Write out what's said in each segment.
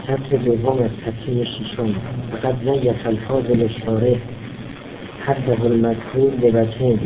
سطر دوم از صفحه 6 فقط زیف الفاضل شارح حده المذکور بوجهین.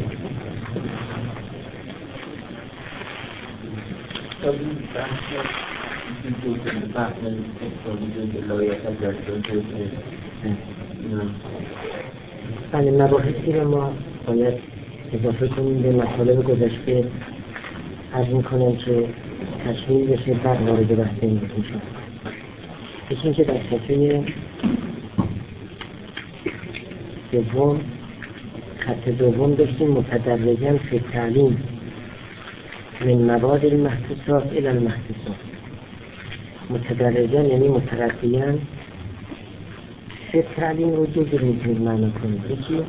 بله، مباحثی رو ما باید اضافه کنیم به مطالب گذشته. عرض میکنم که تشریح بشه بعد وارد بحث این میشم. یکی که در صفحه دوم خط دوم داشتیم متدرجاً فی تعلیم من مواد المحسوسات الی المحسوسات. متدرجاً یعنی مترقیاً. فی تعلیم رو دو جور میتونید معنا کنید. یکی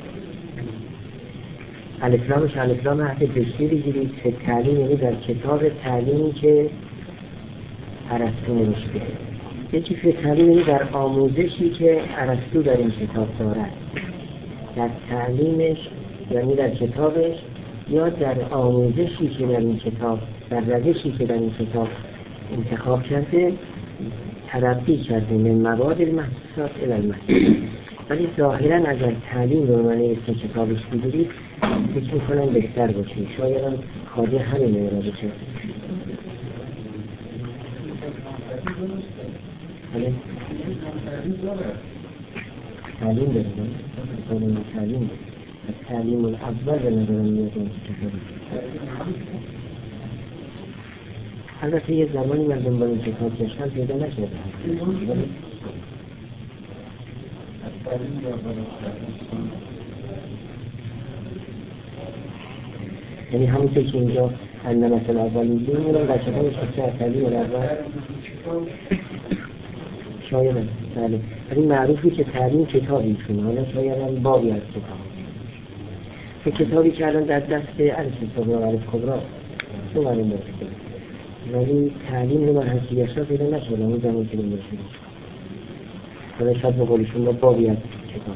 الاسلامش الاسلام عهد دشتی بگیرید. فی تعلیم یعنی در کتاب تعلیمی که ارسطو نوشته. یکی فی تعلیم یعنی در آموزشی که ارسطو در این کتاب دارد. در تعلیمش یعنی در کتابش یا در آموزشی که در این کتاب، در روشی که در این کتاب انتخاب کرده ترقی کرده من مواد المحسوسات الی المحسوسات. ولی ظاهرا اگر تعلیم رو معنی اسم کتابش بگیرید فکر میکنم بهتر باشه. شاید هم کاری همین را بشه. تعلیم داریم تعلیم الاول به نظرم میاد. البته یه زمانی من دنبال این کتاب گشتم پیدا نکردم. یعنی همونطور که اینجا انده مثل اول میگیم میرم بچه ها شکر تعلیم الاول شاید هم بله. ولی معروفی که تعلیم کتابی کنه. حالا شاید هم بابی از کتاب که کتابی که الان در دست الکتاب و عرف کبرا تو معلوم داشته. ولی تعلیم رو من حسیگشت ها پیدا نشدم اون زمان که دنبال شده. حالا شاید بقولشون با بابی از کتابی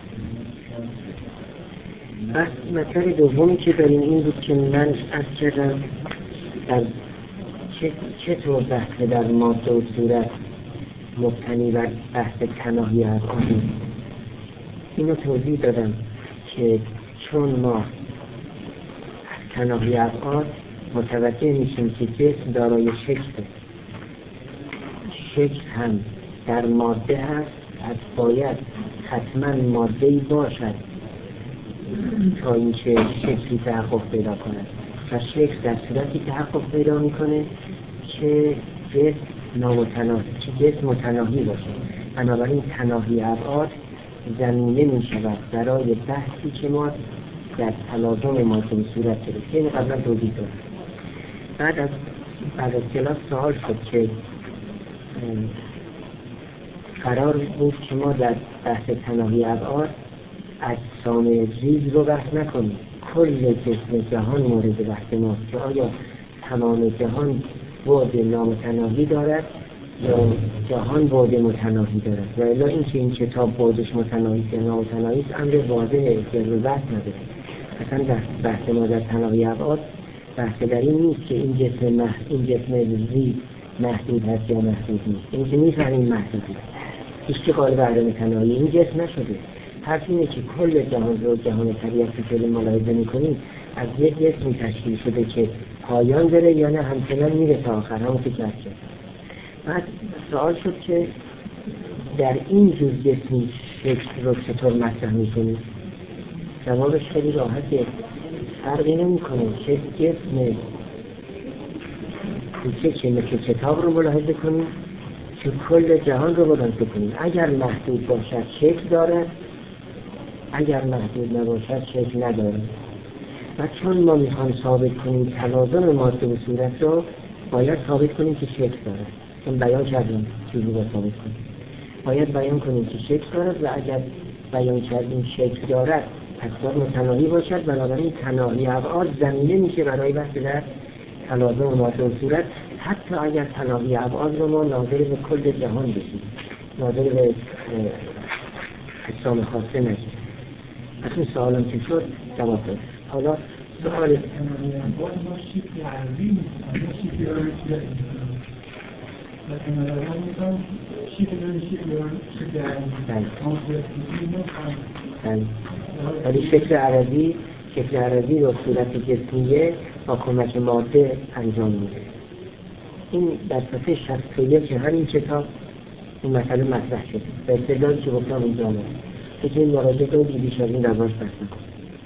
بس. مطلب دومی که داریم این بود که من از کردم در چطور بحث در ماده و صورت مبتنی بر بحث تناهی از آن. اینو توضیح دادم که چون ما تناهی از آن متوجه میشیم که جسم دارای شکل هم در ماده هست، از باید حتما ماده‌ای باشد تا اینکه شکلی تحقق پیدا کند و شکل در صورتی تحقق پیدا میکنه که جسم متناهی باشه. بنابراین تناهی ابعاد زمینه می شود برای بحثی که ما در تلازم ماده و صورت گرفتیم. قبلا توضیح دادم. بعد از کلاس سوال شد که قرار بود که ما در بحث تناهی ابعاد اجسام ریز رو بحث نکنیم. کل جسم جهان مورد بحث ماست که آیا تمام جهان بعد نامتناهی دارد یا جهان بعد متناهی دارد. و الا اینکه این کتاب بعدش متناهی یا نامتناهی است امر واضحه که رو بحث نداره. اصلا بحث ما در تناهی ابعاد بحث در این نیست که این جسم ریز محدود هست یا محدود نیست. این که میفهمیم محدودی هیچ که قالب عدم تناهی این جسم نشده. حرف اینه که کل جهان رو جهان طبیعت که ملاحظه میکنیم از یک جسمی تشکیل شده که پایان داره یا نه همچنان میره تا آخر. همون که کرد شد. بعد سوال شد که در این جور جسمی شکل رو چطور مطرح میکنیم؟ جوابش خیلی راحته. فرقی نمیکنه چه جسم که مثل کتاب رو ملاحظه کنیم که کل جهان رو ملاحظه کنیم. اگر محدود باشد شکل داره، اگر محدود نباشد شکل نداره. و چون ما میخوایم ثابت کنیم تلازم ماده و صورت رو باید ثابت کنیم که شکل داره. چون بیان کردیم چیزی رو ثابت کنیم باید بیان کنیم که شکل دارد و اگر بیان کردیم شکل دارد پس باید متناهی باشد. بنابراین تناهی ابعاد زمینه میشه برای بحث در تلازم ماده و صورت. حتی اگر تناهی ابعاد رو ما ناظر به کل جهان بشیم، ناظر به اجسام خاصه نشیم. از این سوالم که شد جواب داد. حالا سوال ولی شکل عرضی رو صورت جسمیه با کمک ماده انجام میده. این در صفحه 61 همین کتاب این مسئله مطرح شده. به استدلالی که گفتم اینجا آمده که این مراجعه رو بیش از این دربارش بحث نکنم.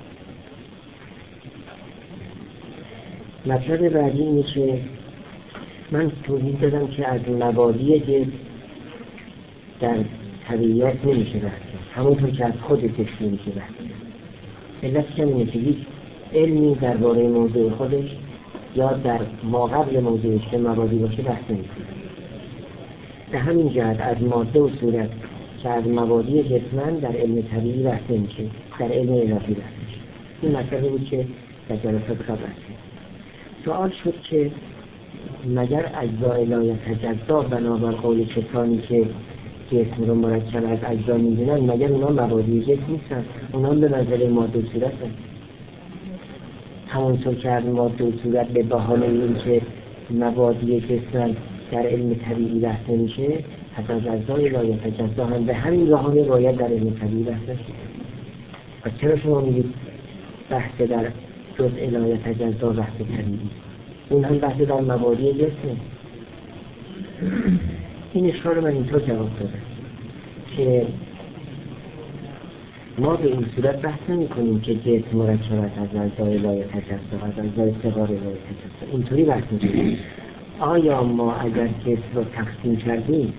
مطلب بعدی اینه که من توضیح دادم که از مبادی جسم در طبیعیات نمیشه بحث کرد، همونطور که از خود جسم نمیشه بحث کرد. علتش اینه که هیچ علمی درباره موضوع خودش یا در ماقبل موضوعش که مبادی باشه بحث نمیکنه. به همین جهت از ماده و صورت که از مبادی جسمن در علم طبیعی بحث نمیشه، در علم اضافی بحث میشه. این مسئله بود که در جلسات قبل بحث. سوال شد که مگر اجزای لا یتجزا بنابر قول کسانی که جسم رو مرکب از اجزا میدونن، مگر اونا مبادی جسم نیستن؟ اونا به منزله ماده و صورت هست. همونطور که از ماده و صورت به بهانه این که مبادی جسم در علم طبیعی بحث نمیشه، حتی از اجزای لا یتجزا هم به همین بهانه باید در علم طبیعی بحث نشه. پس چرا شما میگید بحث در جزء لا یتجزا بحث طبیعی؟ اون هم بحث در مبادی جسمه. این اشکال من اینطور جواب دادم که ما به این صورت بحث نمی کنیم که جسم مرکب از اجزای لا یتجزا، از اجزای صغار لا یتجزا، اینطوری بحث می‌کنیم. آیا ما اگر جسم رو تقسیم کردیم،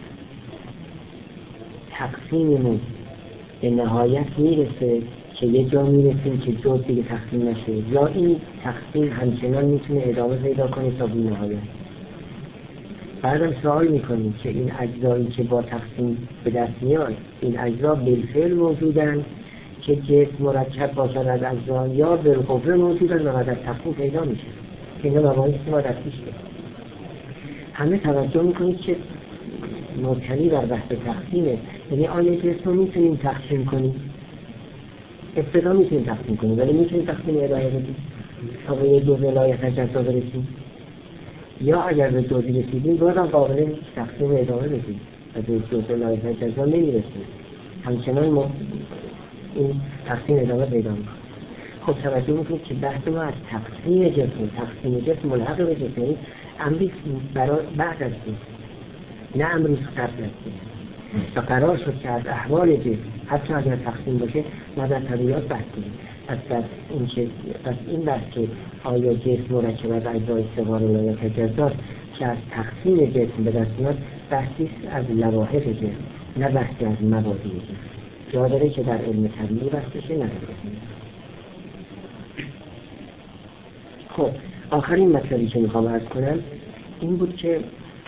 تقسیممون به نهایت میرسه که یه جا میرسیم که جز دیگه تقسیم نشه، یا این تقسیم همچنان میتونه ادامه پیدا کنه تا بی نهایت؟ بعدم سوال میکنیم که این اجزایی که با تقسیم به دست میاد، این اجزا بالفعل موجودن که جسم مرکب باشد از اجزا، یا بالقوه موجودن و بعد از تقسیم پیدا میشه؟ که اینا مباحثی که ما در پیش داریم. همه توجه میکنید که مبتنی بر بحث تقسیمه، یعنی آیا جسم رو میتونیم تقسیم کنیم؟ ابتدا میتونیم تقسیم کنیم، ولی میتونیم تقسیم ادامه بدیم تا به یه جزء لا یتجزا برسیم، یا اگر به جزئی رسیدیم بازم قابل تقسیم ادامه بدیم و به جزء لا یتجزا نمیرسیم، همچنان ما این تقسیم ادامه پیدا میکنیم. خب توجه میکنید که بحث ما از تقسیم جسم ملحق به جسم، یعنی امری برای بعد از این، نه امری قبل از این. و قرار شد که از احوال جسم حتی اگر تقسیم باشه ما در طبیعیات بحث کنیم. پس این بحث که آیا جسم مرکب از اجزای صغار لا یتجزا که از تقسیم جسم به دست میاد، بحثی از لواحق جسم، نه بحثی از مبادی جسم. جا داره که در علم طبیعی بحث بشه، نداره. خب آخرین مطلبی که میخوام عرض کنم این بود که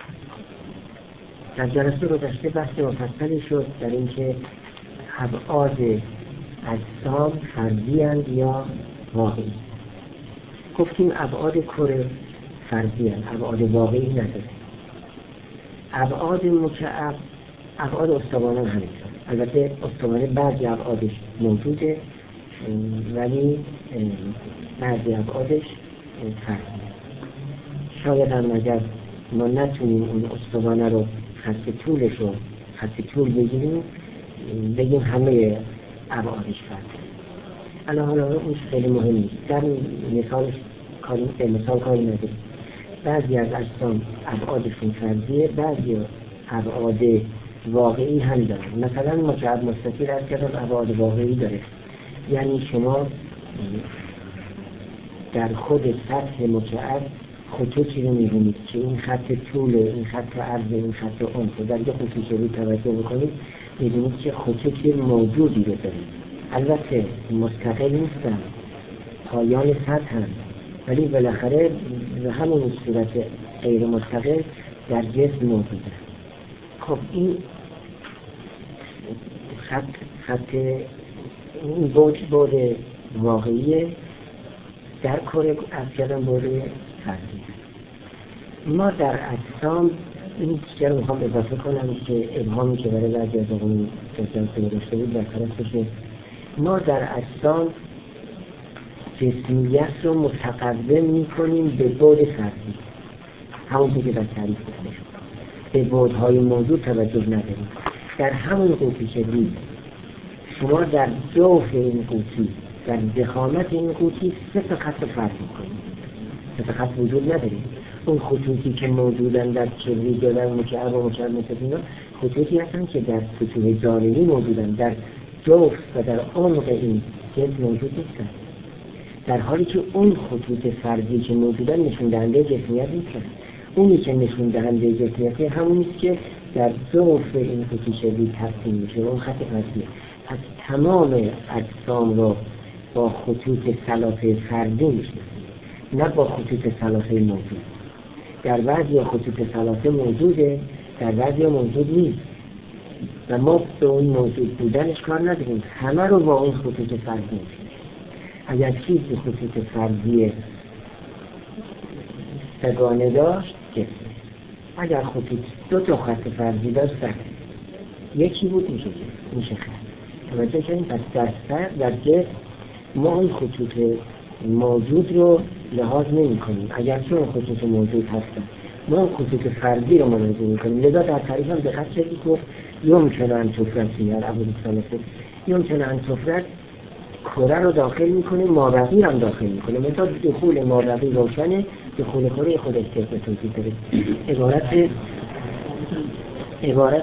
در جلسه گذشته بحث مفصلی شد در اینکه ابعاد اجسام فردی اند یا واقعی. گفتیم ابعاد کره فردی اند، ابعاد واقعی نداره. ابعاد مکعب، ابعاد استوانه همینطور. البته استوانه بعضی ابعادش موجوده ولی بعضی ابعادش فردی. شاید هم اگر ما نتونیم اون استوانه رو خط طول بگیریم بگیم همه ابعادش فردی. حالا اون خیلی مهم نیست. در مثال کاری نداریم. بعضی از اجسام ابعادشون فردیه، بعضی ابعاد واقعی هم داره. مثلا مکعب مستطیل از کردم ابعاد واقعی داره، یعنی شما در خود سطح مکعب خطوطی رو می‌بینید که این خط طول، این خط عرض، این خط عمق، در یه خطوطی رو توجه بکنید می‌بینید که خطوطی موجودی رو دارید. البته مستقل نیستن، پایان سطح هم، ولی بالاخره به همون صورت غیر مستقل در جسم موجوده. خب این خط این بود واقعیه، در کره افکرم بود فردی. ما در اجسام این چیزی رو میخوام اضافه کنم که ابهامی که برای بعضی از آقایون جلسه داشته بود برطرف بشه. ما در اجسام جسمیت رو متقدم میکنیم به بعد فردی، همون که در تعریف گفته شد. به بعدهای موضوع توجه نداریم. در همون قوطی شدید شما در جوف این قوطی، در ضخامت این قوطی 3 خط فرض میکنید. 3 خط وجود ندارید. اون خطوطی که موجودن در کبریت یا در مکعب و مکعب مثل اینا خطوطی هستن که در سطوح جانبی موجودن، در جوف و در عمق این جسم موجود نیستن، در حالی که اون خطوط فرضی که موجودن نشون دهنده جسمیت نیستن. اونی که نشون دهنده جسمیت همونی که در جوف این قوطی شدید تقسیم میشه، اون خط فرضیه. پس تمام اجسام رو با خطوط ثلاثه فردی میشناسیم، نه با خطوط ثلاثه موجود. در بعضی خطوط ثلاثه موجوده، در بعضی موجود نیست و ما به اون موجود بودنش کار نداریم، همه رو با اون خطوط فردی میشناسیم. اگر چیزی خطوط فردی سگانه داشت جسم، اگر خطوط 2 خط فردی داشت یکی بود میشه خط. توجه کنیم پس در جسم ما اون خطوط موجود رو لحاظ نمی کنیم، اگر چون خطوط موجود هستن ما اون خطوط فردی رو ملاحظه می کنیم. لذا در تعریف هم دقت کنید که یمکن ان تفرد فیها الابعاد الثلاثه، یمکن ان تفرد کره رو داخل میکنه، مابقی هم داخل میکنه. مثلا دخول مابقی روشنه، دخول کره خودش طبق توضیح داره. عبارت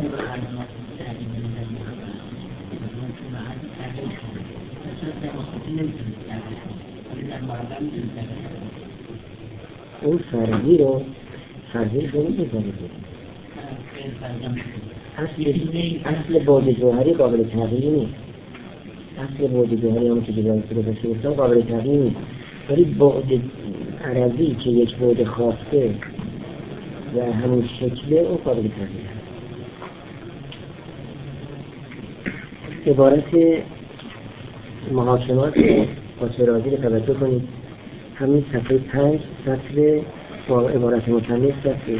اون فرضی رو نمیذاره. اصل بعد جوهری قابل تغییر نیست. اصل بعد جوهری همون که دیگه گفتم قابل تغییر نیست، ولی بعد عرضی که یک بعد خاصه و همون شکله اون قابل تغییر هست. عبارت محاکمات خاطرازی رو توجه کنید. همین صفحه 5 سطر با عبارت مکنه سطر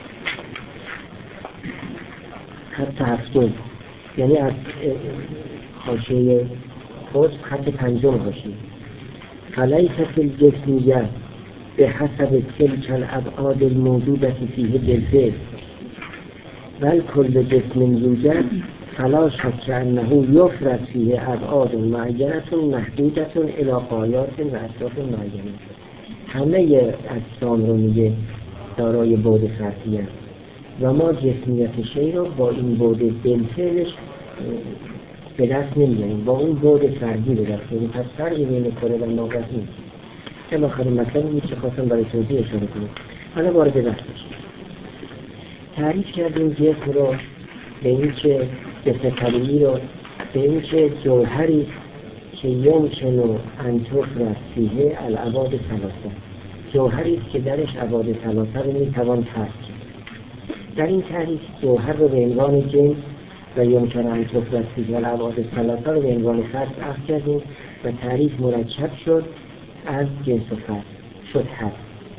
خط 7، یعنی از حاشیه خود خط 5 حاشیه. فلیس فی الجسمیه به حسب تلک الابعاد الموجودة فیه جلسه بل کل جسم یوجد فلا شک انه یفرد فیه ابعاد معینة محدودة الی غایات و اطراف معینة. همه اجسام رو میگه دارای بعد فردی است و ما جسمیت شی رو با این بعد بالفعلش به دست نمیاریم، با اون بعد فردی به دست میاریم. پس فرقی بین کره و مابقی نیست. این آخرین مطلبی که خواستم برای توضیح اشاره کنم. حالا وارد بحث بشیم. تعریف کردیم جسم رو به این که جسم طبیعی رو به این که جوهری که یمکن ان تفرد فیه الابعاد ثلاثه، جوهری که درش ابعاد ثلاثه رو میتوان فرض کرد. در این تعریف جوهر رو به عنوان جنس و یمکن ان تفرد فیه الابعاد ثلاثه رو به عنوان فرد اخذ کردیم و تعریف مرکب شد از جنس و فرد شد هست.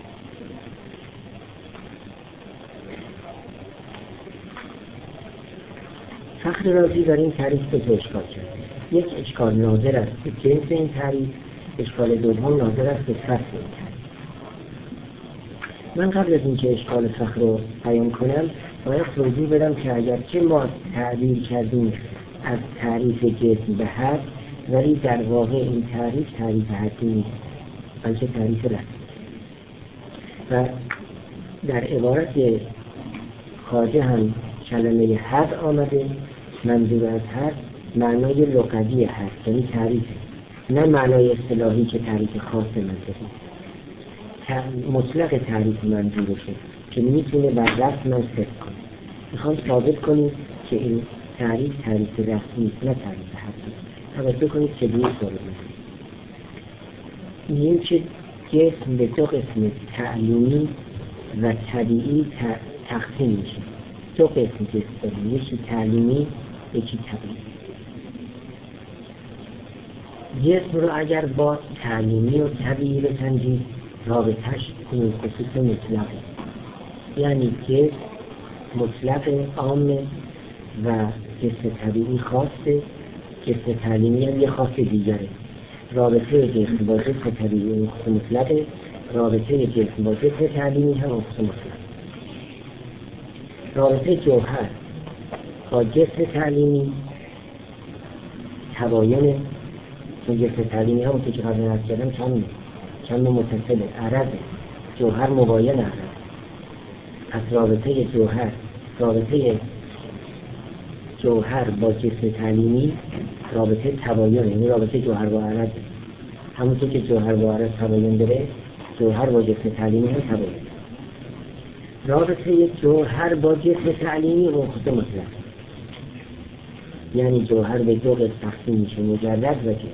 فخر رازی در این تعریف به دو اشکال کرد. یک اشکال ناظر است به جنس این تعریف، اشکال دوم ناظر است به فصل این تعریف. من قبل از اینکه اشکال فخر رو بیان کنم باید توضیح بدم که اگرچه ما تعبیر کردیم از تعریف جسم به حد، ولی در واقع این تعریف حدی نیست، بلکه تعریف رسمی. و در عبارت خارجه هم کلمه حد آمده. منظور از حد معنای لغوی حد، یعنی تعریف، نه معنای اصطلاحی که تعریف خاص منطقی. مطلق تعریف منظورشه که میتونه بر رسم من صدق کنه. میخوام ثابت کنیم که این تعریف رسمی نه تعریف حدی. توجه کنید که دیگه صورت میکنیم. میگیم که جسم به دو قسم تعلیمی و طبیعی تقسیم میشه. دو قسم جسم داریم، یکی تعلیمی یکی طبیعی. جسم رو اگر با تعلیمی و طبیعی بسنجید رابطه‌اش کنید خصوص مطلقه، یعنی جسم مطلق عامه و جسم طبیعی خاصه، جسم تعلیمی هم یه خاص دیگره. رابطه جسم با جسم طبیعی خصوص مطلقه، رابطه جسم با جسم تعلیمی هم خصوص مطلقه. رابطه جوهر با جسم تعلیمی تباینه، چون جسم تعلیمی همون که قبل عرض کردم چند متصله، عرضه، جوهر مباین عرض. پس رابطه جوهر با جسم تعلیمی رابطه تباینه، یعنی رابطه جوهر با عرض. همونطور که جوهر با عرض تباین داره، جوهر با جسم تعلیمی هم تباین. رابطه جوهر با جسم تعلیمی منخوص مطلق، یعنی جوهر به دو قسم تقسیم میشه، مجرد و جسم.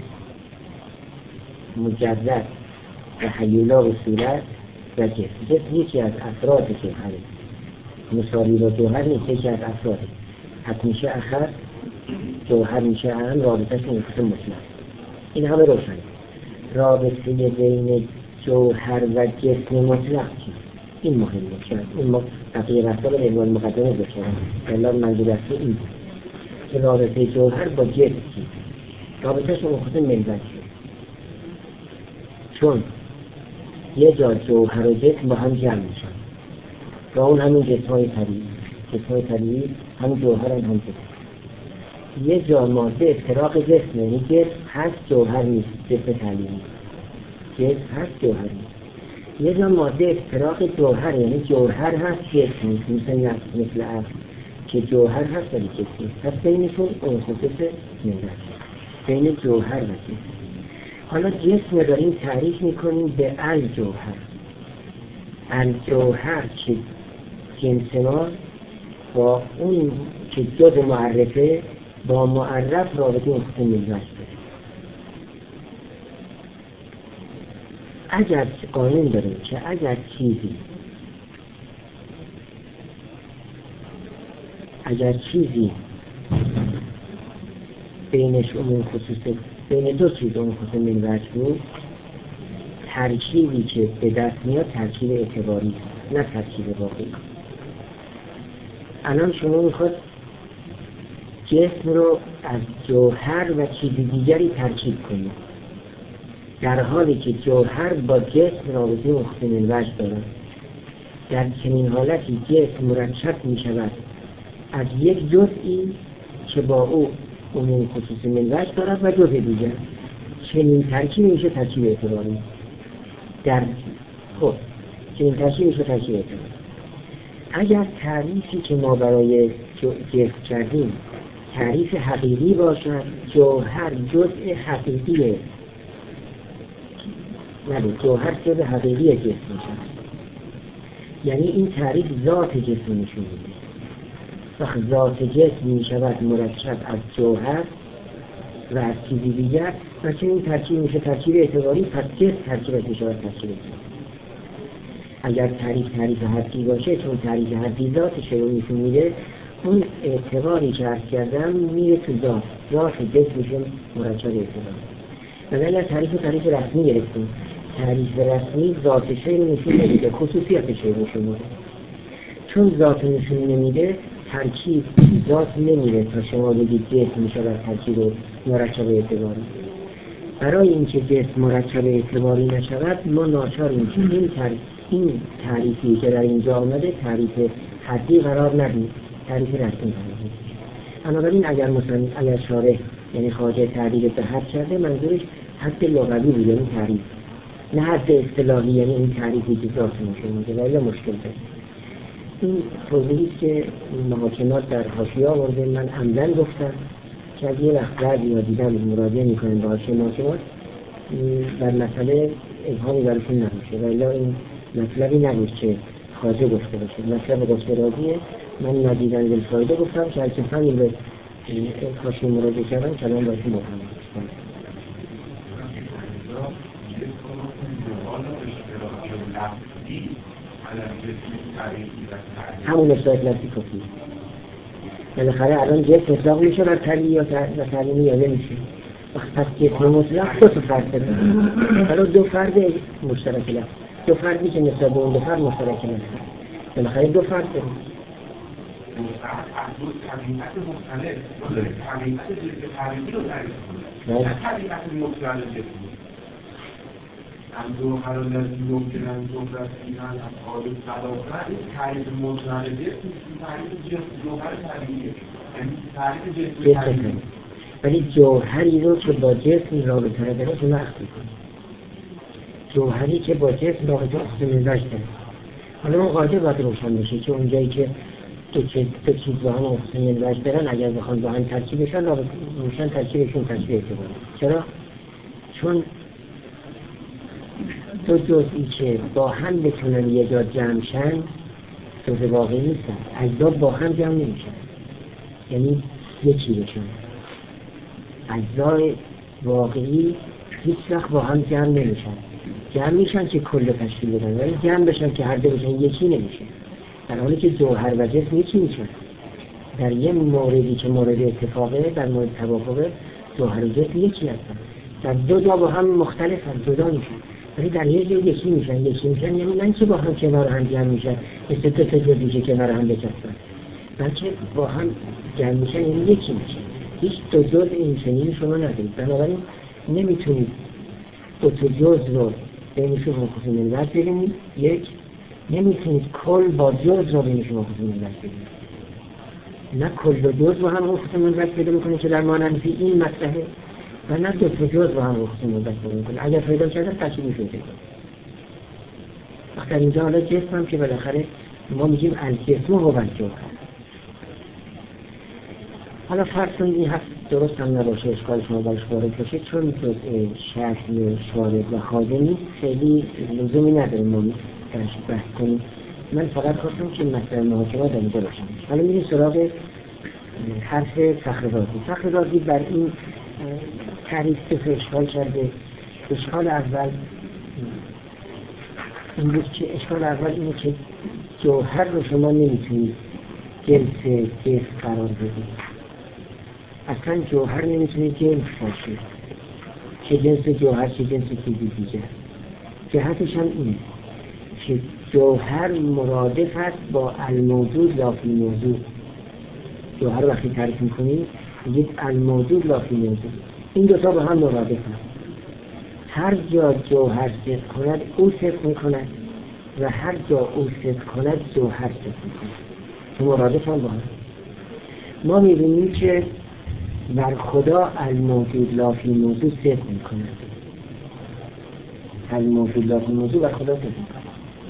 مجرد و هیولا و صورت و جسم. جسم یکی از افراد جوهره، مثالی با جوهر نیست، یکی از افراده. حتی میشه اخر، جوهر میشه اهم، رابطهش منخوص مطلق. این همه روشنه. رابطه بین جوهر و جسم مطلق چیست؟ این مهمه. این بقیه بحثا رو به عنوان مقدمه بکنم. الان منظور اصلی این بود که رابطه جوهر با جسم چیست؟ رابطهش منخوص منوج شد، چون یه جا جوهر و جسم با هم جمع میشن و اون همین جسم‌های طبیعی هم جوهر هم جسم. یه جا ماده افتراق جسم، یعنی جسم هست جوهر نیست، جسم تعلیمی جسم هست جوهر نیست. یه جا ماده افتراق جوهر، یعنی جوهر هست جسم نیست، مثل عقل که جوهر هست ولی جسم نیست. پس بینشون اون خصوص منوج، بین جوهر و جسم. حالا جسم داریم تعریف میکنیم به الجوهر. الجوهر که جنس ما با اون که جز معرفه، با معرف رابطه منخوص منوج داره. اگر قانون داریم که اگر چیزی بینش اون خصوص، بین دو چیز اون خصوص منوج بود، ترکیبی که به دست میاد ترکیب اعتباری، نه ترکیب واقعی. الان شما میخواد جسم رو از جوهر و چیز دیگری ترکیب کنید، در حالی که جوهر با جسم رابطه منخوص منوج دارد. در چنین حالتی جسم مرکب می شود از یک جزئی که با او عموم خصوص منوج دارد و جزء دیگر. چنین ترکیب میشه ترکیب اعتباری. چنین ترکیب میشه ترکیب اعتباری. اگر تعریفی که ما برای جسم کردیم تعریف حقیقی باشد، جوهر جزء حقیقیه، جوهر جزء حقیقی جسم میشه. یعنی این تعریف ذات جسم نشون میده. وقت ذات جسم میشود مرکب از جوهر و از چیزی دیگر و چون این ترکیب میشه ترکیب اعتباری، پس جسم ترکیبش میشود ترکیب اعتباری. اگر تعریف حدی باشه، چون تعریف حدی ذاتش رو نشون میده، اون اعتباری که عرض کردم میره تو ذات جسم میشه مرکب اعتباری. و اگر تعریف رسمی گرفتیم، تعریف رسمی ذات شی رو نشون نمیده، خصوصیت شی رو نشون میده. چون ذات نشون نمیده، ترکیب ذات نمیره تا شما بگید جسم میشود ترکیب مرکب اعتباری. برای اینکه جسم مرکب اعتباری نشود، ما ناچاریم که این تعریفی که در اینجا آمده تعریف حدی قرار ندیم، تعریف رسمی قرار ندیم. بنابراین اگر شارح یعنی خواجه تعریف به حد کرده، منظورش حد لغوی بود، یعنی تعریف، نه حد اصطلاحی، یعنی این تعریفی که ذات نشون میده. ولی مشکل داره. این توضیحی که محاکمات در حاشیه آورده، من عمدن گفتم که از یه وقت بعد یا دیدم مراجعه میکنن به حاشیه محاکمات در مسئله ابهامی براشون نمیشه. ولی این مطلبی نبود که خواجه گفته باشه، مطلب گفته راضیه. من ندیدن بالفایده گفتم که هرچه فهمیم به حاشیه مراجعه کردن کلام باشون مفهوم همون اصلاح لفظی کفی. بالاخره الان جسم اطلاق میشه بر تعلیمی یا تعلیمی یا نمیشه. پس جسم مطلق دو فرد داره. حالا دو فرد مشترک لفظ، دو فردی که نسبت به اون دو فرد مشترک لفظ. بالاخره دو فرد داره. طبیعت مختلف، طبیعت جسم تعلیمی رو تعریف کنه. طبیعت مختلف جسم. الجوهر الذي يمكن أن يدرك فيها الأفعال الثلاثة تعریف متعارف تعریف جوهر طبیعیه، یعنی تعریف جسم طبیعی. ولی جوهری رو که با جسم رابطه داره شما اخذ کنید. جوهری که با جسم رابطه اختمازش داره. حالا اون قاعده باید روشن بشه که اونجایی که دو چیز با هم اختمازش دارن اگر بخوان با هم ترکیبشن روشن ترکیبشون تشبیه اعتباره. چرا؟ چون دو جزئی که با هم بتونن یه جا جمع شن جزء واقعی نیستن، اجزا با هم جمع نمیشن، یعنی یکی بشن. اجزای واقعی هیچ وقت با هم جمع نمیشن، جمع میشن که کل تشکیل بدن، ولی جمع بشن که هر دو بشن یکی نمیشه. در حالی که جوهر و جسم یکی میشن. در یه موردی که مورد اتفاقه، در مورد توافقه، جوهر و جسم یکی هستن. در دو جا با هم مختلفن، جدا میشن، ولی در یه جا یکی میشن. یعنی نه که با هم کنار هم جمع میشن مثل دو تا جزئی که کنار هم بچسبن، بلکه با هم جمع میشن، یعنی یکی میشن. هیچ دو جزء این چنینی شما ندارید. بنابراین نمیتونید دو تا جزء رو بینشون خصوصی منوط ببینید. یک، نمیتونید کل با جزء رو بینشون خصوصی منوط ببینید. نه کل و جزء رو هم خصوصی منوط پیدا میکنه که در مانندی این مطلبه، و نه دو تا جزء رو هم خصوصی منوط پیدا میکنه. اگر پیدا کرده تشکیل میشه. وقتی در اینجا حالا جسم هم که بالاخره ما میگیم الجسم و الجوهر. حالا فرض کنید این هست درست هم نباشه، اشکال شما برش وارد باشه، چون جزء شرح شارد و خادمی خیلی لزومی نداره ما درش بحث کنیم. من فقط خواستم که مسئله محاکمات در اینجا باشم. حالا میریم سراغ حرف فخررازی. فخررازی بر این تعریف که اشکال کرده. اشکال اول این بود که اینه که جوهر رو شما نمیتونید جنس جسم قرار بدید. اصلا جوهر نمیتونید جنس باشه، چه جنس جوهر چه جنس چیزی دیگه. جهتش هم اینه که جوهر مرادف است با الموجود لا فی موجود. جوهر وقتی تعریف میکنید میگید الموجود لا فی موجود. این دوتا با هم مرادف است. هر جا جوهر صدق کند او صدق میکند و هر جا او صدق کند جوهر صدق میکند. مرادف هم با هم. ما میبینیم که بر خدا الموجود لا فی موجود صدق میکند. الموجود لا فی موجود بر خدا صدق میکند.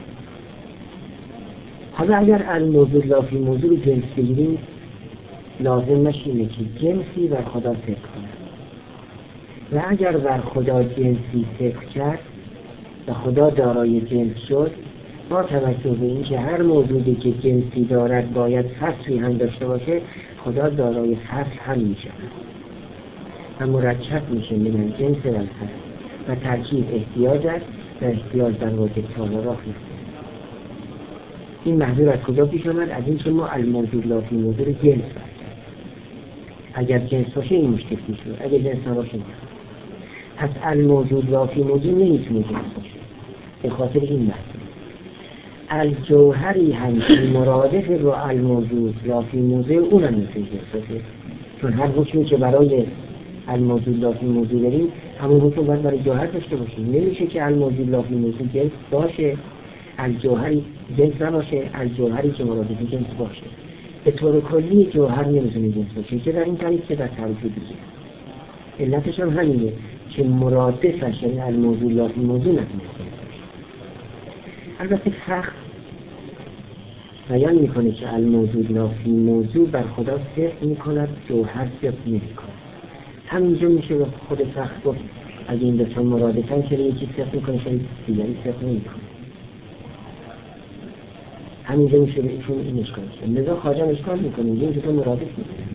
حالا اگر الموجود لا فی موجود رو جنس بگیریم لازم نشینه که جنسی بر خدا صدق کند. و اگر بر خدا جنسی صدق کرد و خدا دارای جنس شد، با توجه به این که هر موجودی که جنسی دارد باید فصلی هم داشته باشه، خدا دارای فصل هم میشه و مرکب میشه من جنس و فصل و ترکیب احتیاج است و احتیاج در واقع تعارف نیست. این محضور از کجا پیش آمد؟ از این که ما الموجود لا فی موجود جنس باشد. اگر جنس باشه این مشکل پیش میاد، اگر جنس نباشه نه. پس الموجود لا فی موجود نمیتونه جنس باشه. به خاطر این محضور الجوهری هم مرادف رو الموجود لا فی موجود اونم میتونه جنس باشه. چون هر حکمی که برای الموجود لا فی موجود داریم همون حکم باید برای جوهر داشته باشیم. نمیشه که الموجود لا فی موجود جنس باشه الجوهری جنس نباشه، الجوهری که مرادف جنس باشه. به طور کلی جوهر نمیتونه جنس باشه، که در این تعریف که در تعریف دیگه. علتش هم همینه که مرادفش یعنی الموجود لا فی موجود نتونه باشه. البته فقط بیان میکنه که الموجود لا فی موجود بر خدا صدق میکند، جوهر صدق نمیکند. همینجا میشه به خود فقط گفت اگه این دو تا مرادفن که یکی صدق میکنه شاید دیگری صدق نمیکنه. همینجا میشه به ایشون این اشکال شد. لذا خواجه اشکال میکنه این دو تا مرادف میکنه.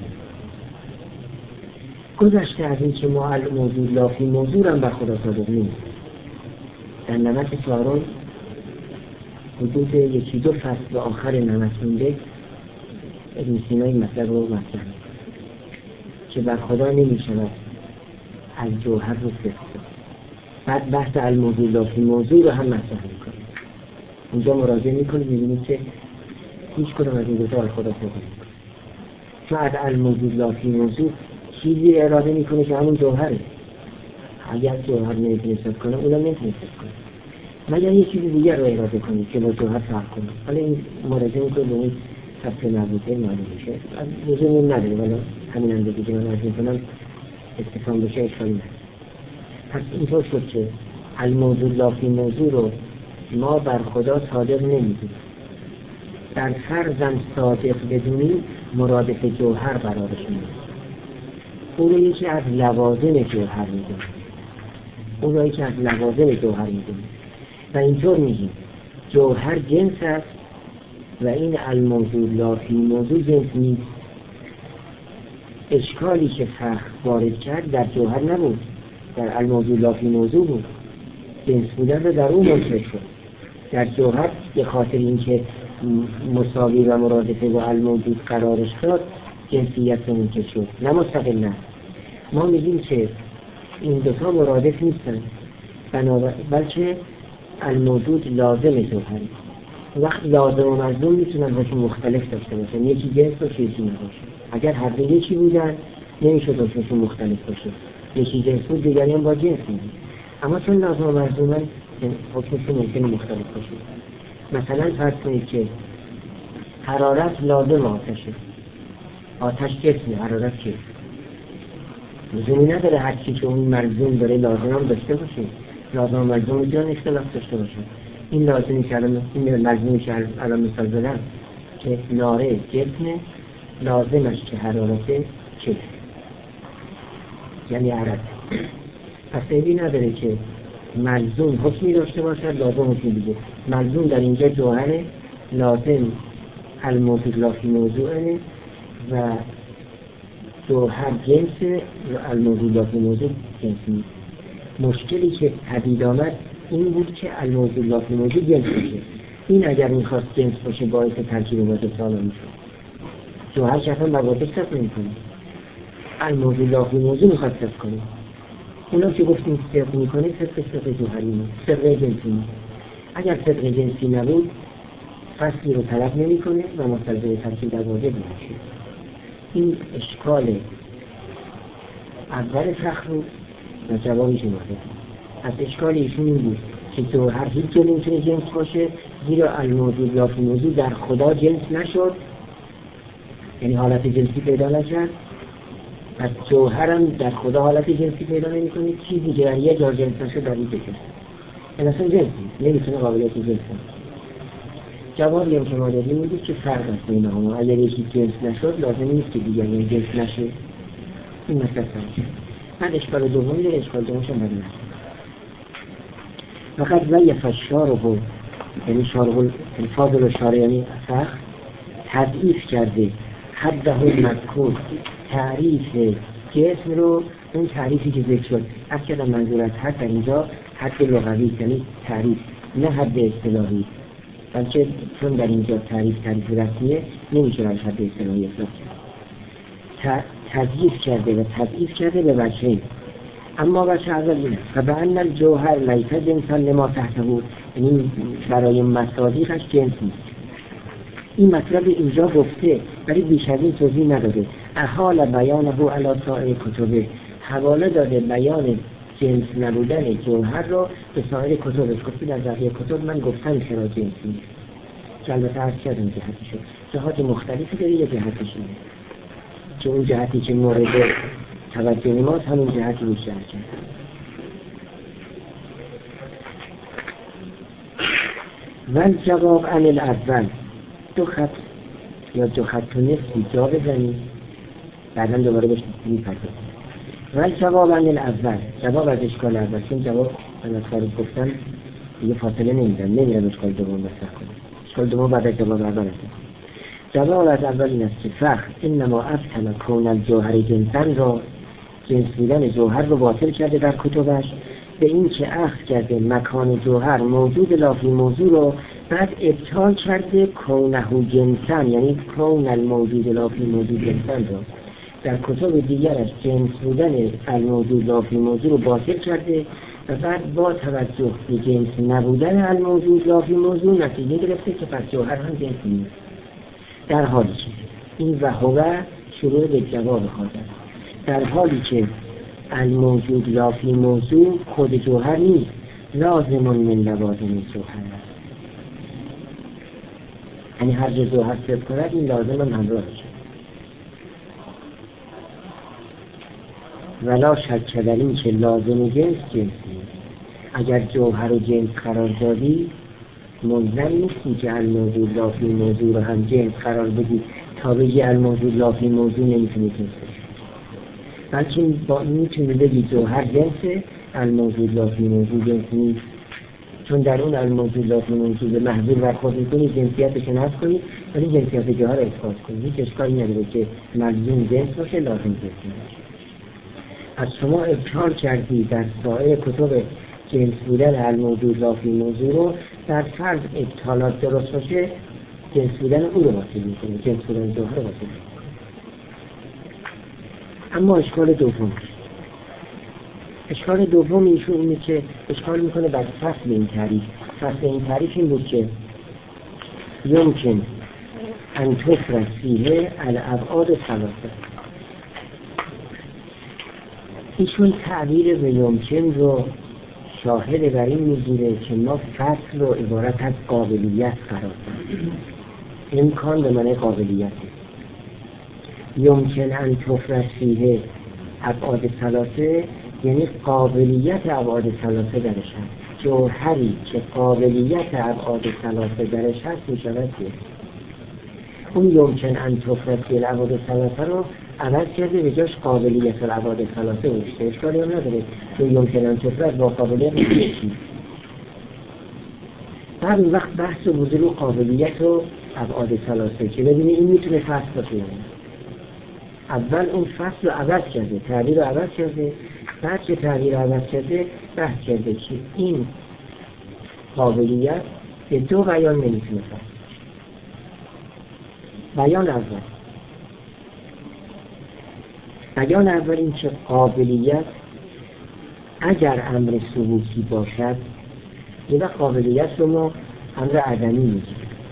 گذشته از این که ما الموجود لا فی موجود هم بر خدا صادق نیست. در نمط چهارم حدود یکی دو فصل به آخر نمط مونده ابن سینا این مطلب رو مطرح میکنه که بر خدا نمیشود از جوهر رو صدق کرد. بعد بحث الموجود لا فی موجود رو هم مطرح میکنه. اونجا مراجعه میکنه میبینید که هیچ کدوم از این دو تا خدا صدق نمیکنه. چون از الموجود لا فی موجود چیزی اراده میکنه که همون جوهره. اگر جوهر نمیتونه صدق کنه اونم نمیتونه صدق کنه. مگر یه چیزی دیگر رو اراده کنید که با جوهر فرق کنید. حالا این مراجعه میکنه به این صفحه مربوطه معلوم میشه، لزومی نداره، ولی همین اندازه که من عرض میکنم استفهام بشه اشکالی نداره. پس اینطور شد که الموضوع لافی موضوع رو ما بر خدا صادق نمیدونیم. در فرضاً صادق بدونیم مرادف جوهر قرارش میدونیم. اون رو یکی از لوازم جوهر میدونیم. و اینطور میگیم جوهر جنس است و این الموضوع لافی موضوع جنس نیست. اشکالی که فخر وارد کرد در جوهر نبود، در الموضوع لافی موضوع بود. جنس بودن رو در اون منکر شد. در جوهر به خاطر اینکه مساوی و مرادفه با الموجود قرارش داد جنسیت منکر شد، نه مستقلا. ما میگیم که این دوتا مرادف نیستن، بلکه الموجود لازم جوهری. وقت لازم و ملزوم میتونن حکم مختلف داشته باشن، یکی جنس باشه یکی نباشه. اگر هر دو یکی بودن نمیشد حکمشون مختلف باشه، یکی جنس بود دیگری هم با جنس بود. اما چون لازم و ملزومن حکمشون ممکنه مختلف باشه. مثلا فرض کنید که حرارت لازم آتشه، آتش جسمه، حرارت جسم. لزومی نداره هر چی که اون ملزوم داره لازم هم داشته باشه. لازم و ملزوم میتونن اختلاف داشته باشه. این لازمی که این ملزومی که الان مثال زدم که ناره جسمه، لازمش که حرارت جسم یعنی عرض. پس عیبی نداره که ملزوم حکمی داشته باشد، لازم حکمی دیگه. ملزوم در اینجا جوهره، لازم الموضوع لافی موضوعه و جوهر جنسه و الموضوع لافی موضوع جنس نیست. مشکلی که پدید آمد این بود که الموضوع لافی موضوع جنس باشه. این اگر میخواست جنس باشه باعث ترکیب ماده سالم میشد. جوهر که اصلا مواده صرف نمیکنه، الموضوع لافی موضوع میخواد صرف کنه. اونا که گفتیم صرف میکنه صرف جوهری نه، صرف جنسی نه. اگر صرف جنسی نبود فصلی رو طلب نمیکنه و مستلزم ترکیب در واجب نمیشه. این اشکال اول فخر رو و جوابش اومده. از اشکال ایشون این بود که جوهر هیچ جا نمیتونه جنس باشه، زیرا الموضوع لافی موضوع در خدا جنس نشد، یعنی حالت جنسی پیدا نکرد. پس جوهرم در خدا حالت جنسی پیدا نمیکنه، چیزی که در یه جا جنس نشد در این جنس این اصلا جنسی نمیتونه قابلیت جنس کنه. جوابی هم که ما دادیم بود که فرق است بین هم. اگر یکی جنس نشد لازم نیست که دیگری جنس نشه. این مسئله است. من اشکال دومی داره، اشکال دومش هم بدیم. فقط ضعیف الشارح، یعنی شارح الفاضل و شارح یعنی فخر تضعیف کرده حده المذکور، تعریف جسم رو، اون تعریفی که ذکر شد. اصلا منظور از حد در اینجا حد لغوی، یعنی تعریف، نه حد اصطلاحی. بلکه چون در اینجا تعریف رسمیه نمیشه از حد اصطلاحی اطلاق کرد. تضعیف کرده به وجهین. اما وجه اول اینه فبأن الجوهر لیس جنسا لما تحته، یعنی برای مصادیقش جنس نیست. این مطلب اینجا گفته ولی بیش از این توضیح نداده. احال بیانه علی سایر کتبه، حواله داده بیان جنس نبودن جوهر رو به سایر کتبش. گفتی در بقیه کتب من گفتم چرا جنس نیست، که البته عرض کردم جهتشو، جهات مختلفی داره. یه جهتش اینه که اون جهتی که مورد توجه ماست همون جهتی رو شرح کرد. ول جواب عن الاول، دو خط یا دو خط و نصفی جا بزنید بعدا دوباره بهش میپردازیم. ول جواب عن الاول، جواب از اشکال اول. چون جواب از خارج گفتن دیگه فاصله نمیرم اشکال دوم بسر کنم. اشکال دوم بعد از جواب اول است. جواب از اول این است که فخر انما ابطل کون الجوهر جنسا را، جنس بودن جوهر رو باطل کرده در کتبش، به این که اخذ کرده مکان جوهر موجود لافی موضوع رو، بعد ابطال کرده کونه جنسا، یعنی کون الموجود لافی موجود جنسا رو در کتب دیگرش جنس بودن الموجود لافی موضوع رو باطل کرده و بعد با توجه به جنس نبودن الموجود لافی موضوع نتیجه گرفته که پس جوهر هم جنس نیست. در حالی که این وهوه شروع به جواب خواهد، در حالی که الموجود لافی موضوع خود جوهر نیست، لازم من لوازم جوهر است، یعنی هر جا جوهر صدق کند این لازم هم همراه شد. ولا شک در این که لازم جنس جنسی، اگر جوهر و جنس قرار دادی ملزم نیستی که الموضوع لا فی موضوع رو هم جنس قرار بدی تا بگی الموضوع لا فی موضوع نمیتونه جنس بشه، بلکه میتونی بگی جوهر جنسه، الموضوع لا فی موضوع جنس نیست، چون در اون الموضوع لا فی موضوع به محضور برخورد میکنی، جنسیتش رو نفی کنی ولی جنسیت جوهر رو اثبات کنی. هیچ اشکالی نداره که ملزوم جنس باشه لازم جنس باشه. از شما ابطال کردی در سایر کتب جنس بودن الموضوع لا فی موضوع رو، در فرض ابطالات درست باشه جنس بودن او رو واصل میکنه، جنس بودن جوهر رو واصل میکنه. اما اشکال دوم ایشون اینه که اشکال میکنه بر فصل این تعریف. فصل این تعریف این بود که یمکن ان تفرض فیه الابعاد ثلاثه. ایشون تعبیر به یمکن رو شاهد بر این میگیره که ما فصل رو عبارت از قابلیت قرار دادیم. امکان به معنی قابلیت، یمکن ان تفرض فیه ابعاد ثلاثه یعنی قابلیت ابعاد ثلاثه درش هست. جوهری که قابلیت ابعاد ثلاثه درش هست میشود که اون یمکن ان تفرض فیه ابعاد ثلاثه رو عوض کرده به جاش قابلیت الابعاد ثلاثه بوده. اشکالی هم نداره که یمکن ان تفرض با قابلیت میشه. بعد اون وقت بحث و بوده رو قابلیت و ابعاد ثلاثه که ببینی این میتونه فصل باشه. اول اون فصل رو عوض کرده، تعبیر رو عوض کرده، بعد که تعبیر رو عوض کرده بحث کرده که این قابلیت به دو بیان نمیتونه فصل. بیان اول این که قابلیت اگر امر ثبوتی باشد، یه وقت قابلیت رو ما امر عدمی میگیم.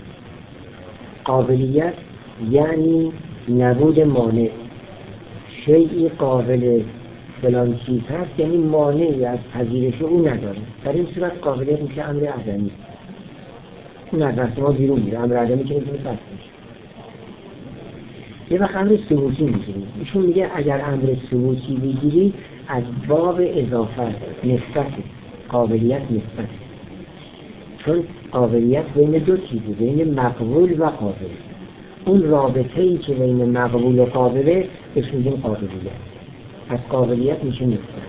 قابلیت یعنی نبود مانع، شیئی قابل فلان چیز هست یعنی مانعی از پذیرش او نداره، در این صورت قابلیت میشه امر عدمی، اون از دست ما بیرون میره، امر عدمی که نمیتونه فصل میشه. یه وقت امر ثبوتی میگیری، ایشون میگه اگر امر ثبوتی بگیری از باب اضافه نسبت قابلیت نسبت، چون قابلیت بین دو چیزه، بین مقبول و قابل. اون رابطه ای که بین مقبول و قابله بهش میگیم قابلیت. از قابلیت میشه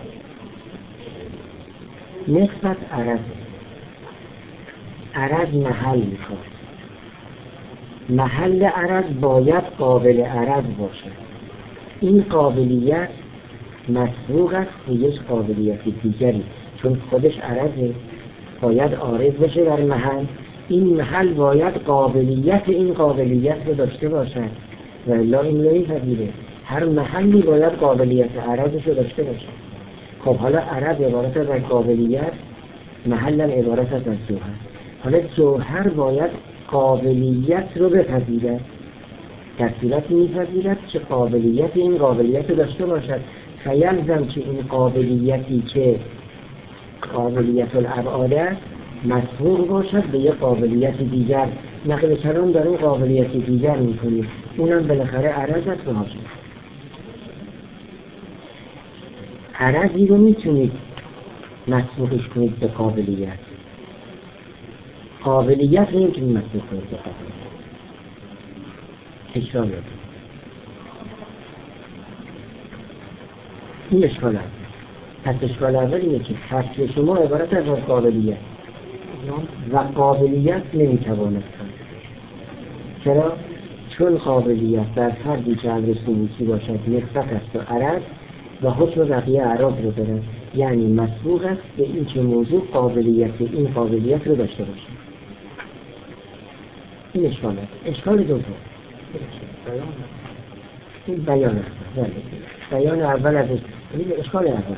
نسبت عرض محل میخواد، محل عرض باید قابل عرض باشد. این قابلیت مسبوق است به یک قابلیت دیگری، چون خودش عرضه باید عارض بشه در محل، این محل باید قابلیت این قابلیت رو داشته باشد و الا این نمی‌پذیره. هر محلی باید قابلیت عرضش رو داشته باشه. خب حالا عرض عبارت از قابلیت، محل عبارت از جوهر. حالا جوهر باید قابلیت رو بپذیره، در صورتی میپذیرد که قابلیت این قابلیت رو داشته باشد. فیلزم که این قابلیتی که قابلیت الابعاد است مسبوق باشد به یک قابلیت دیگر. نقل کلام در اون قابلیت دیگر میکنیم، اونم بالاخره عرض است و حاصل. عرضی رو میتونید مسبوقش کنید به قابلیت، قابلیت رو نمیتونید مسبوق کنید به قابلیت. تکرار یاد این اشکال هست. پس اشکال اول اینه که فصل شما عبارت از قابلیت و قابلیت نمیتواند کنید. چرا؟ چون قابلیت در فردی که امر ثبوتی باشد نسبت است و عرض و حکم بقیه اعراض رو دارد، یعنی مسبوق است به این که موضوع قابلیت این قابلیت رو داشته باشه. این اشکال است. اشکال دوم این بیان است. بیان اول از اشکال اول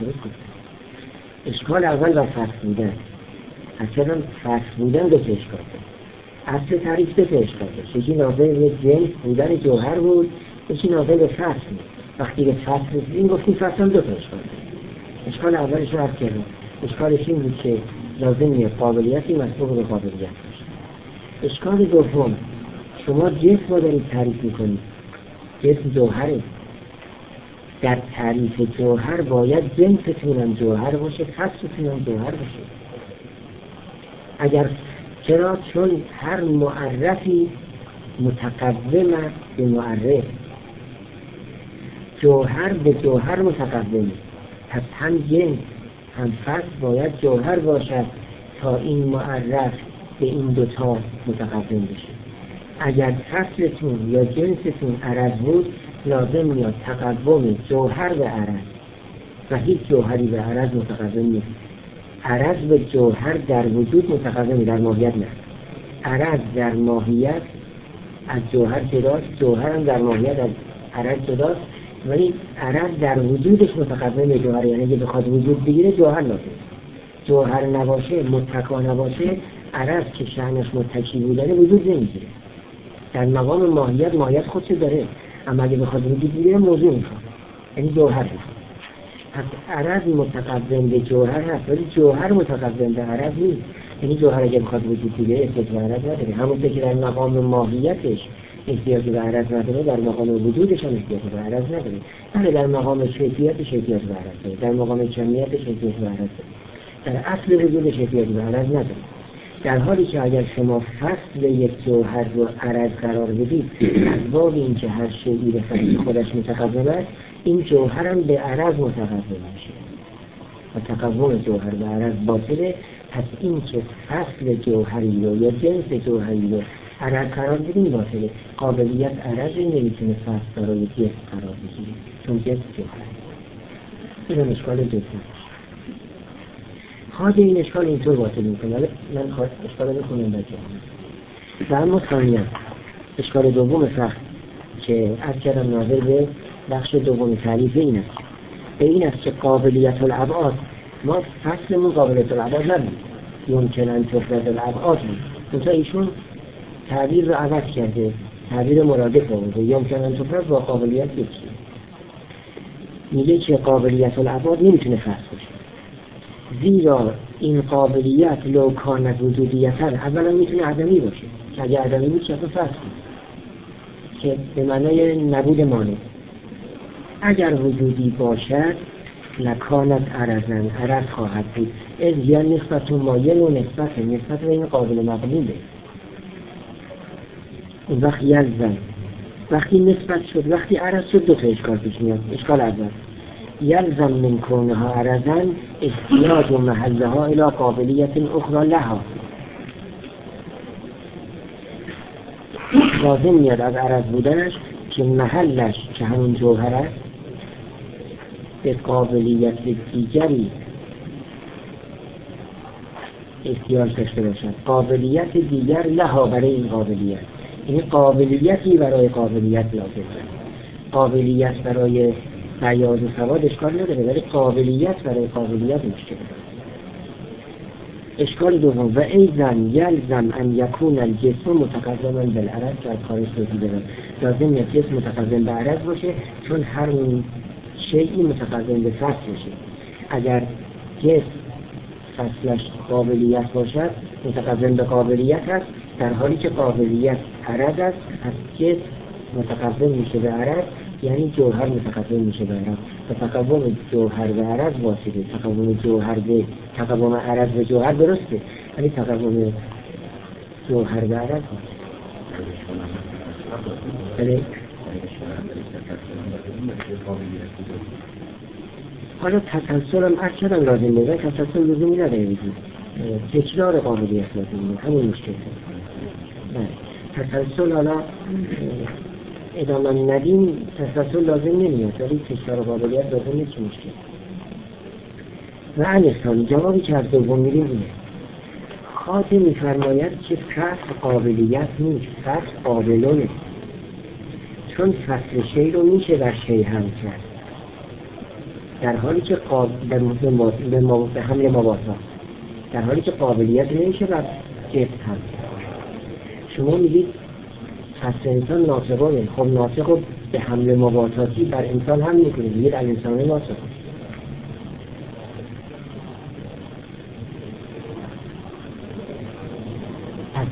اشکال اول و فصل بودن. اصلا فصل بودن دو تا اشکال داره. اصل تعریف دو تا اشکال داره. یکی ناظر به جنس بودن جوهر بود، یکی ناظر به فصل. وقتی به فصل رسیدیم گفتیم فصل هم دو تا اشکال داره. اشکال اولش رو عرض کردم. اشکالش این بود که لازمه قابلیتی مسبوق به قابلیت باشه. اشکال دوم، شما جسم رو دارید تعریف میکنید، جسم جوهره، در تعریف جوهر باید جنستون هم جوهر باشه، فصلتون هم جوهر باشه. اگر چرا؟ چون هر معرفی متقوم به معرف، جوهر به جوهر متقومه، پس هم جنس هم فصل باید جوهر باشد تا این معرف به این دوتا متقوم بشه. اگر فصلتون یا جنستون عرض بود، لازم میاد تقوم جوهر به عرض و هیچ جوهری به عرض متقوم نیست. عرض به جوهر در وجود متقومه، در ماهیت نه. عرض در ماهیت از جوهر جداست، جوهر هم در ماهیت از عرض جداست، ولی عرض در وجودش متقوم به جوهر. یعنی اگه بخواد وجود بگیره جوهر لازم، جوهر نباشه، متکا نباشه، عرض که شأنش متکی بودنه وجود نمیگیره. در مقام ماهیت، ماهیت خودش داره، اما اگه بخواد وجود بگیره موضوع میخواد، یعنی جوهر میخواد. پس عرض متقوم به جوهر هست، ولی جوهر متقوم به عرض نیست. یعنی جوهر اگه بخواد وجود بگیره احتیاج به عرض نداره. همونطور که در مقام ماهیتش احتیاج به عرض نداره، در مقام وجودش هم احتیاج به عرض نداره. بله در مقام کیفیتش احتیاج به عرض داره، در مقام کمیتش احتیاج به عرض داره، در اصل وجودش احتیاج به عرض نداره. در حالی که اگر شما فصل یک جوهر رو عرض قرار بدید، از باب این که هر شیئی به فصل خودش متقوم است، این جوهر هم به عرض متقوم میشه و تقوم جوهر به عرض باطله. پس این که فصل جوهری رو یا جنس جوهری رو عرض قرار بدیم باطله. قابلیت عرضی نمیتونه فصل برای جنس قرار بگیره، چون جنس جوهر. این اشکال دوم. خواهد این اشکال اینطور باطل میکنه. من اشکال میکنم بچه و اما ثانیاً اشکال دوم فصل که از کردم ناظر به بخش دوم تعریف این است، به این است که قابلیت الابعاد، ما فصلمون قابلیت الابعاد نبود، یمکن ان تفرد الابعاد بود، منتها ایشون تعبیر رو عوض کرده، تعبیر مرادف آورده، یمکن ان تفرد با قابلیت یکی. میگه که قابلیت الابعاد نمیتونه فصل باشه، زیرا این قابلیت لو کانت وجودیتن اولا میتونه عدمی باشه، که اگه عدمی بود چطور فصل بود، که به معنای نبود مانع. اگر وجودی باشد لکانت عرضن، عرض خواهد بود، از یا نسبت مایل و نسبت و این قابل مقبوله. اون وقت یلزم، وقتی نسبت شد، وقتی عرض شد، دو تا اشکال پیش میاد. اشکال اول، یلزم من کونها عرضن احتیاج و محلها الى قابلیت اخرى لها، لازم میاد از عرض بودنش که محلش که همون جوهر است به قابلیت دیگری احتیاج داشته باشد، قابلیت دیگر لها برای این قابلیت. این قابلیتی برای قابلیت لازم است. قابلیت برای بیاض و سواد اشکال نداره، ولی قابلیت برای قابلیت مشکل داره. اشکال دوم، و ایضاً یلزم ان یکون الجسم متقوما بالعرض، که از خارج توضیح دادم، لازم یک جسم متقوم به عرض باشه، چون هر شیئی متقوم به فصل باشه. اگر جسم فصلش قابلیت باشد متقوم به قابلیت است، در حالی که قابلیت عرض است، پس جسم متقوم میشه به عرض، یعنی جوهر متقوم میشه به عرض. و تقوم جوهر به عرض واسطه، تقوم عرض به جوهر درسته، ولی تقوم جوهر به عرض واسطه. حالا تسلسل هم از چرا لازم میگه؟ تسلسل لزومی نداره بگید، تکرار قابلیت لازم میگه، همون مشکل تسلسل. حالا ادامه ندیم تسلسل لازم نمیاد، ولی تکرار قابلیت لازم نیست. مشکل و انسانی جوابی که از دوم میریم اینه، خاطر میفرماید که فصل قابلیت نیست، فصل قابلونه، چون فصل شی رو میشه در شی هم کرد، در حالی که به حمل موازات، در حالی که قابلیت نمیشه بر جسم هم کرد. شما میگید فصل انسان ناطقانه، خب ناطق رو به حمل موازاتی بر انسان هم میکنید، میگید الانسان ناطق.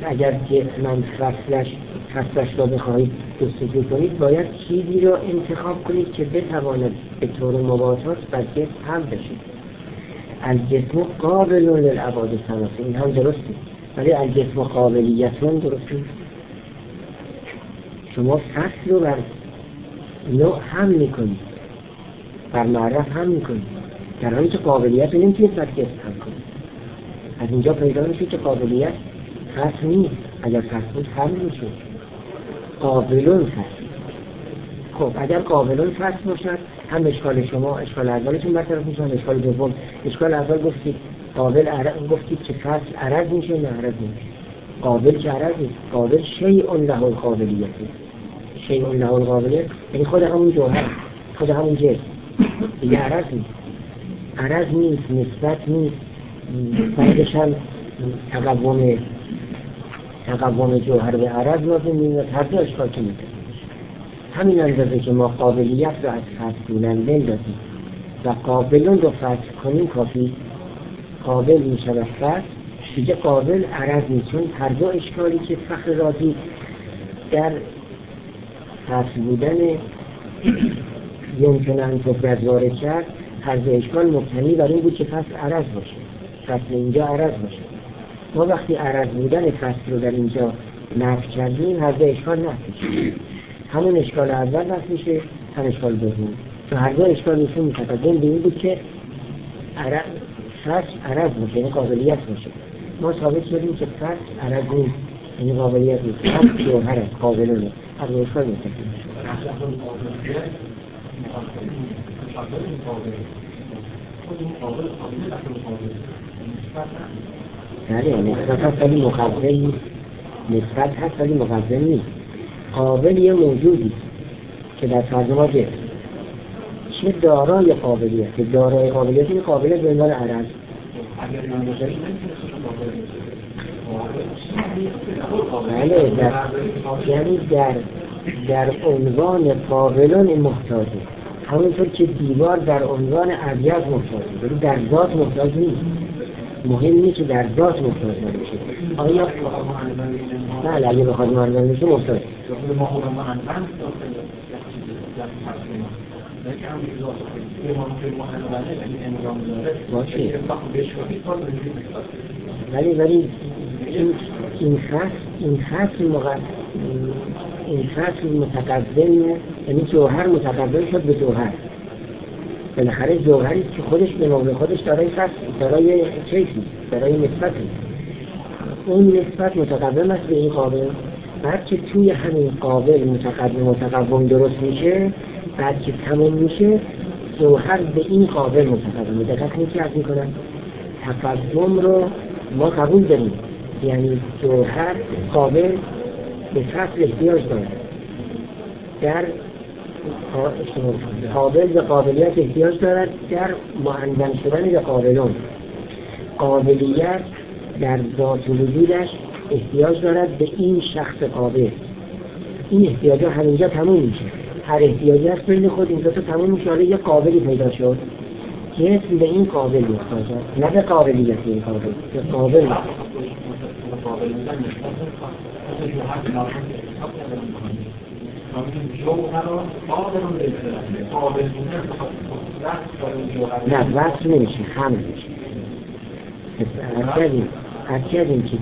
اگر جسماً فصلش را بخواهید جستجو کنید باید چیزی را انتخاب کنید که بتواند به طور مباشر بر جسم هم بشید. الجسم قابل للابعاد الثلاثه، این هم درسته، ولی الجسم قابلیتون درسته. شما فصل رو بر نوع هم میکنید، بر معرف هم میکنید، در حالی که قابلیت رو نمیتونید بر جسم هم کنید. از اینجا پیدا میشه که قابلیت فصل نیست. اگر فصل بود هم میشه قابلون فصل. خب اگر قابلون فصل باشد هم اشکال شما، اشکال اولتون برطرف میشه، اشکال دوم. اشکال اول گفتید قابل گفتید که فصل عرض میشه، نه عرض نمیشه. قابل که عرض نیست، قابل شیء له القابلیت، شیء له القابلیت یعنی خود همون جوهر، خود همون جسم، دیگه عرض نیست. عرض نیست، نسبت نیست، بعدش هم تقوم جوهر به عرض لازم نیست. هر دو اشکال که میده. همین اندازه که ما قابلیت رو از فصل بودن بندازیم و قابلون رو فصل کنیم کافی، قابل میشه و فصل دیگه قابل عرض نیست. چون هر دو اشکالی که فخر رازی در فصل بودن یمکن ان تفرد وارد کرد، هر دو اشکال مبتنی بر این بود که فصل عرض باشه، فصل اینجا عرض باشه. ما وقتی عرض بودن فصل رو در اینجا نفی کردیم، هر دو اشکال نفی میشه. همون اشکال اول نفی میشه، هم اشکال دوم. چون هر دو اشکال ایشون متقدم به این بود که فصل عرض باشه، یعنی قابلیت باشه. ما ثابت کردیم که فصل عرض نیست، یعنی قابلیت نیست. فصل جوهر است، قابلونه. هر دو اشکال متقدم میشه. بله، نسبت هست ولی مقدم نیست. نسبت هست ولی مقدم نیست. قابل یه موجودی که در ترجمه جسم چه دارای قابلیت، دارای قابلیت این قابلیت به عنوان عرض. بله، یعنی در عنوان قابلون محتاجه، همونطور که دیوار در عنوان ابیض محتاجه، ولی در ذات محتاج نیست. مهم نیست که در ذات محتاج نمیشه. آیا بله اگه بخواد معنی بشه محتاج باشه. ولی این فصل متقدم، یعنی جوهر متقدم شد به جوهر. بالاخره جوهری که خودش به نوع خودش دارای فصل، دارای چیزی، دارای نسبتی. اون نسبت متقدم است به این قابل. بعد که توی همین قابل متقدم درست میشه، بعد که تمام میشه جوهر به این قابل متقدم. دقت نیست از میکنن تقدم رو ما قبول داریم، یعنی جوهر قابل به فصل احتیاج داره. در قابل به قابلیت احتیاج دارد در معندن شدن به قابلون. قابلیت در ذات وجودش احتیاج دارد به این شخص قابل. این احتیاجات همینجا تموم میشه. هر احتیاجی هست بین خود اینجا تو تموم میشه. حالا یه قابلی پیدا شد که اسم به این قابل محتاجه، نه به قابلیت این قابل، به قابل. نه وصل نمیشه، هم نمیشه. از کردیم که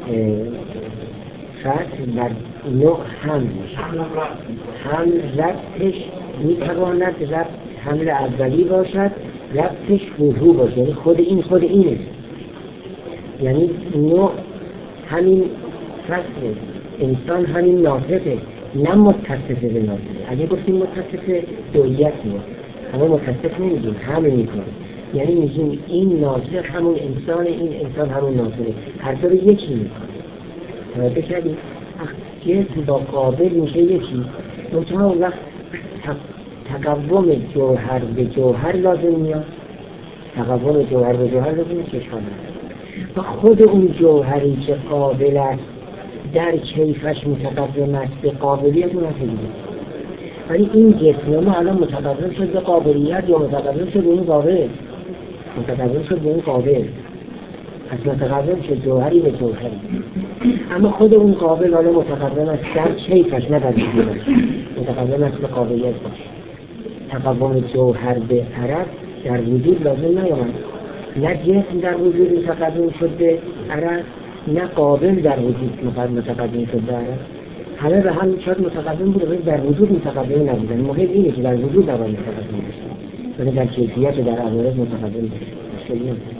فصل بر نوع هم میشه. هم ربطش میتواند ربط حمل اولی باشد، ربطش روحو باشه، یعنی خود اینه. یعنی نوع همین فصل، انسان همین ناطقه، نه متصف به ناطقه. اگه گفتیم متصف دویت نیست، اما متصف نمیگیم، همه میکنه. یعنی میگیم این ناطق همون انسان، این انسان همون ناطقه، هر دو رو یکی میکنه. توجه کردیم؟ جسم با قابل میشه یکی. منتها اون وقت تقوم جوهر به جوهر لازم میاد. تقوم جوهر به جوهر لازم میشه شامل. و خود اون جوهری که قابل است در کیفش متقدم است به قابلیت منفیده. ولی این جسم ما الان متقدم شد به قابلیت یا متقدم شد به این قابل؟ متقدم شد به این قابل. از متقدم که جوهری به جوهری، اما خود اون قابل حالا متقدم است در کیفش نه در وجودش، متقدم است به قابلیت باش. تقوم جوهر به عرض در وجود لازم نیامد، نه جسم در وجود متقدم شد به عرض، نه قابل در وجود متقدم شد به عرض. همه به هم شاید متقدم بود ولی در وجود متقدم نبودن. مهم اینه که در وجود نباید متقدم بشن، ولی در کیفیت و در عوارض متقدم بشن. مشکلی نیست.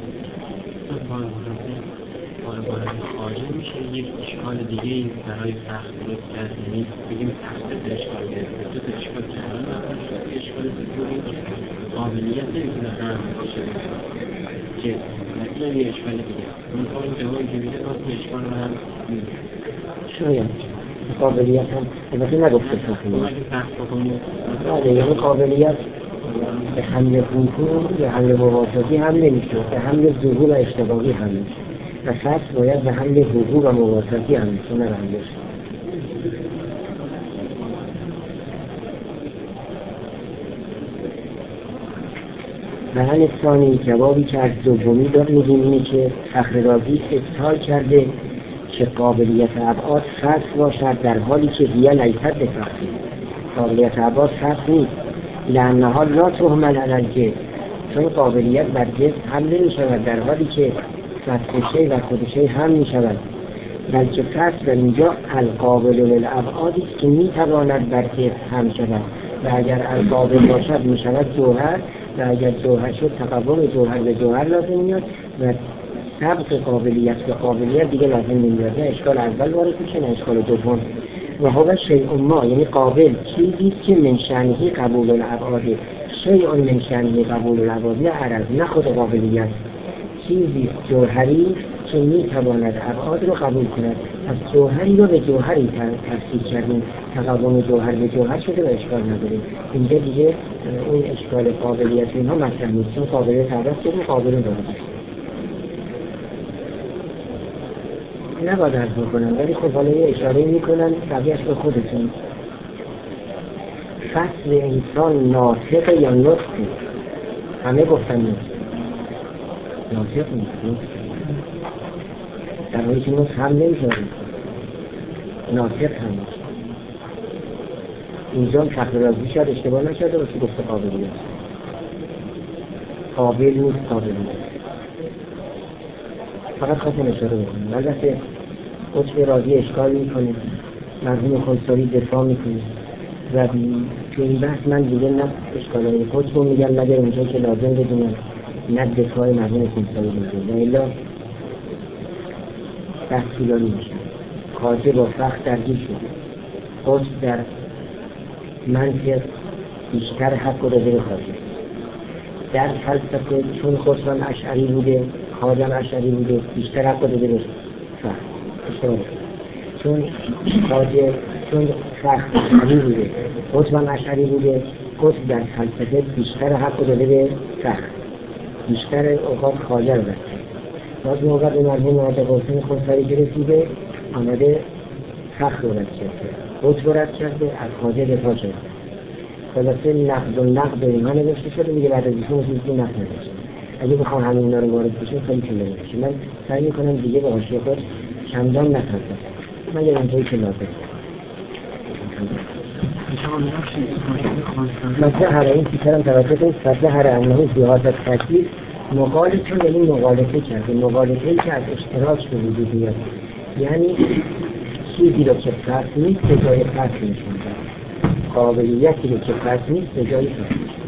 خارج میشه یک اشکال دیگه این برای سخت درست کرد، یعنی بگیم سخت اشکال گرفته، دو تا اشکال کردن اشکال دیگه قابلیت نمیتونه هم باشه که مثلا یه اشکال دیگه اون کار جوایی که میده باز اشکال رو هم شاید قابلیت هم البته نگفته سخت بکنیم یعنی قابلیت به حمل کنکور به حمل موافقی هم نمیشه، به حمل ظهور و اشتباهی هم نمیشه و فصل باید به حمل حقوق و موافقی هم نمیشه، نه به حمل اشتباهی. بحث ثانی جوابی که از دومی میگیم اینه که فخررازی ابطال کرده که قابلیت ابعاد فصل باشد در حالی که هیه لیست به فصل. قابلیت ابعاد فصل نیست، لانها لا تهمل علی الجسم، چون قابلیت بر جسم حمل نمی شود در حالی که فصل شی و خود شی هم می شود، بلکه فصل در اینجا القابل للابعادی که می تواند بر جسم هم شود و اگر القابل باشد می شود جوهر و اگر جوهر شد تقوم جوهر به جوهر لازم میاد و سبق قابلیت به قابلیت دیگه لازم نمیاد. نه اشکال اول وارد میشه نه اشکال دوم. و هو شیء ما، یعنی قابل چیزی که من شأنه قبول الابعاد، شیء من شأنه قبول الابعاد، نه عرض نه خود قابلیت، چیزی جوهری که میتواند ابعاد رو قبول کند. از جوهری رو به جوهری تفسیر کردیم، تقوم جوهر به جوهر شده و اشکال نداریم. اینجا دیگه اون اشکال قابلیت اینها مطرح نیست، چون قابلیت عرض کنیم قابل دارد نباید عرض بکنم، ولی خب حالا یه اشاره میکنن بقیه‌اش به خودتون. فصل انسان ناطق یا نطق؟ همه گفتن ناطق نیست، در حالی که نطق هم نمیشه، ناطق هم نیست. اینجا فخررازی شاید اشتباه نشده باشه گفته قابلیت، قابل نیست قابلیت، فقط خواستم اشاره بکنم. البته قطب رازی اشکال میکنه، مرحوم خونسایی دفاع میکنه و تو این بحث من دیگه نه اشکالای قطب رو میگم مگر اونجا که لازم بدونم، نه دفاع مرحوم خونسایی میگه و الا بحث طولانی میشه. خواجه با فخر درگیر شده، قطب در منطق بیشتر حق رو داده به خواجه، در فلسفه چون خسران اشعری بوده خواجه اشعری بوده بیشتر حق رو داده به فخر. اشتباه چون خواجه چون فخر اشعری بوده خسران اشعری بوده، قطب در فلسفه بیشتر حق رو داده به فخر، بیشتر اوقات خواجه رو داده. باز موقع به مرحوم حاجی قاسم خونسایی که رسیده آمده فخر رو رد کرده، قطب رو رد کرده، از خواجه دفاع کرده. خلاصه نقد و نقد اینها نوشته شده میگه بعد از ایشون چیزی نقد نوشته. اگه بخوام همه اینا رو وارد بشیم خیلی طولانی میشه. من سعی میکنم دیگه به حاشیه خود چندان نپردازم مگر اونجایی که لازم. مثلا هر این فکرم توسط این فضل هر انهی زیادت تکلیف مقالطه، یعنی مقالطه کرده، مقالطه‌ای که از اشتراک به وجود میاد، یعنی چیزی رو که فرق نیست به جای فرق نشون داد، قابلیتی رو که فرق نیست به جای فرق.